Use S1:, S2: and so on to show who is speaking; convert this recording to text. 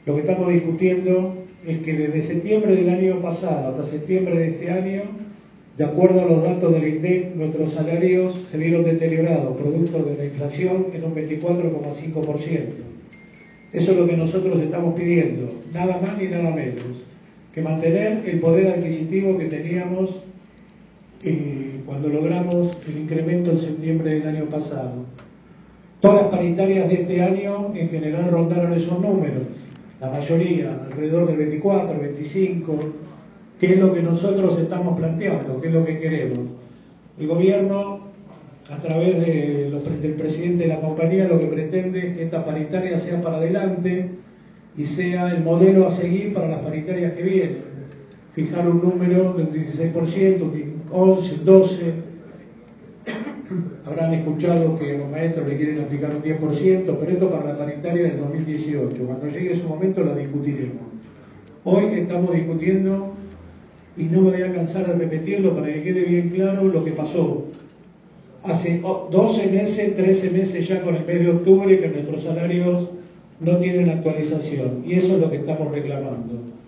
S1: Lo que estamos discutiendo es que desde septiembre del año pasado hasta septiembre de este año, de acuerdo a los datos del INDEC, nuestros salarios se vieron deteriorados, producto de la inflación, en un 24,5%. Eso es lo que nosotros estamos pidiendo, nada más ni nada menos, que mantener el poder adquisitivo que teníamos cuando logramos el incremento en septiembre del año pasado. Todas las paritarias de este año en general rondaron esos números, la mayoría, alrededor del 24, 25, que es lo que nosotros estamos planteando, que es lo que queremos. El gobierno, a través del presidente de la compañía, lo que pretende es que esta paritaria sea para adelante y sea el modelo a seguir para las paritarias que vienen. Fijar un número del 16%, un 11, 12. Habrán escuchado que a los maestros le quieren aplicar un 10%, pero esto para la paritaria del 2018. Cuando llegue ese momento la discutiremos. Hoy estamos discutiendo, y no me voy a cansar de repetirlo para que quede bien claro lo que pasó. Hace 12 meses, 13 meses ya con el mes de octubre que nuestros salarios no tienen actualización, y eso es lo que estamos reclamando.